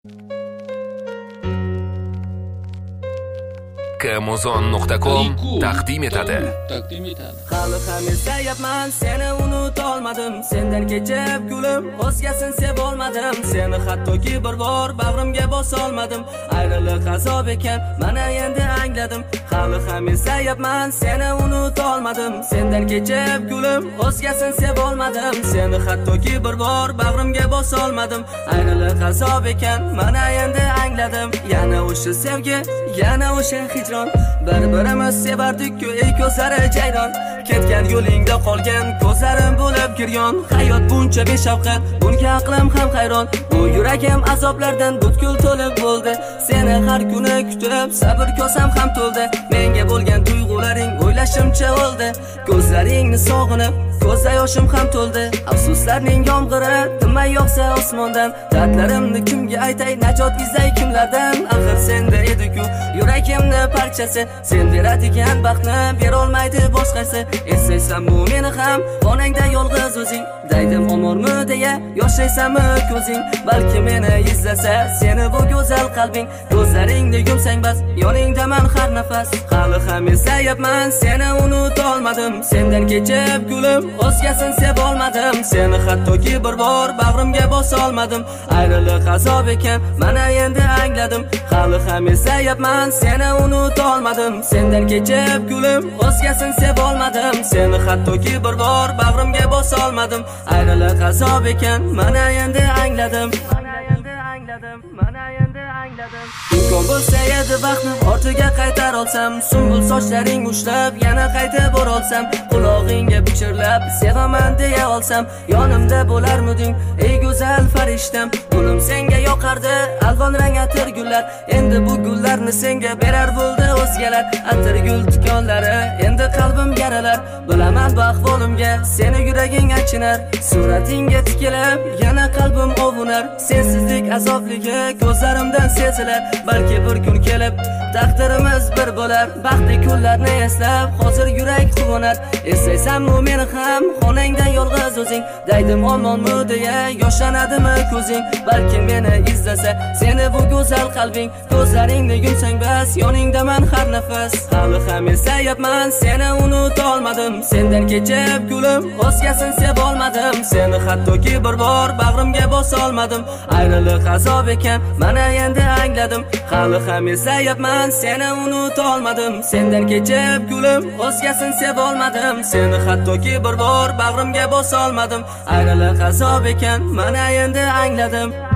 Kmuzon.com taqdim etadi. Hali ham eslayapman, seni unuta olmadim. Sendan kechib gulim, o'zgasini seva olmadim. Seni hattoki bir bor bag'rimga bosa olmadim. Ayriliq azob ekan, mana endi angladim. Hali ham eslayapman, seni unuta olmadim. Sendan kechib gulim, o'zgasini seva olmadim. Seni hattoki bir bor bag'rimga bosa olmadim. Ayriliq azob ekan, mana endi angladim. Yana o'sha sevgi, yana o'sha hijron, bir-birimiz sevardik-ku, ey ko'zlari jayron. Ketgan yo'lingda qolgan ko'zlarim bo'lib giryon. Hayot buncha beshafqat, bunga aqlim ham hayron. Bu yuragim azoblardan butkul to'lib bo'ldi. Seni har kuni kutib, sabr kosam ham to'ldi. Menga bo'lgan tuyg'ularing o'ylashimcha o'ldi. Ko'zlaringni sog'inib, ko'zda yoshim ham to'ldi. Afsuslarning yomg'iri tinmay yog'sa osmondan. Dardlarimni kimga aytay, najot izlay kimlardan? Axir senda edi-ku yuragimni parchasi. Sen beradigan baxtni berolmaydi boshqasi. Eslaysan bu meni ham xonangda yolg'iz o'zing. Daydim omormi deya yoshlaysanmi ko'zing? Balki meni izlasa seni bu go'zal qalbing. Ko'zlaringni yumsang bas, yoningdaman har nafas. Hali ham eslayapman, seni unuta olmadim. Sendan kechib gulim, o'zgasini seva olmadim. Seni hattoki bir bor bag'rimga bosa olmadim. Ayriliq azob ekan, mana endi angladim. Hali ham eslayapman, seni unuta olmadim. Sendan kechib gulim, o'zgasini seva olmadim. Seni hattoki bir bor bag'rimga bosa olmadim. Ayriliq azob ekan, mana endi angladim. Mana endi angladim. Imkon bo'lsa edi vaqtni ortiga qaytar olsam, sumbul sochlaring ushlab yana qaytib borolsam, qulog'ingga pichirlab sevaman deya olsam, yonimda bo'larmiding ey go'zal farishtam? Gulim senga yoqardi alvon rang atir gullar, endi bu gullarni senga berar bo'ldi o'zgalar. Atir gul tikonlari endi qalbim yaralar, bilaman bu ahvolimga seni yuraging achinar. Suratingga tikilib yana qalbim ovunar, sensizlik azobligi ko'zlarimdan sezilar. Balki bir kun kelib taqdirimiz bir bo'lar, baxtli kunlarni eslab hozir yurak quvonar. Eslaysanmi meni ham xonangda yolg'iz o'zing? Daydim omonmi deya yoshlanadimi ko'zing? Balki meni izlasa seni bu go'zal qalbing. Ko'zlaringni yumsang bas, yoningdaman har nafas. Hali ham eslayapman, seni unuta olmadim. Sendan kechib gulim, o'zgasini seva olmadim. Seni hattoki bir bor bag'rimga bosa olmadim. Ayriliq azob ekan, mana endi angladim. Hali ham eslayapman, seni unuta olmadim. Sendan kechib gulim, o'zgasini seva olmadim. Seni hattoki bir bor bag'rimga bosa olmadim. Ayriliq azob ekan, mana endi angladim.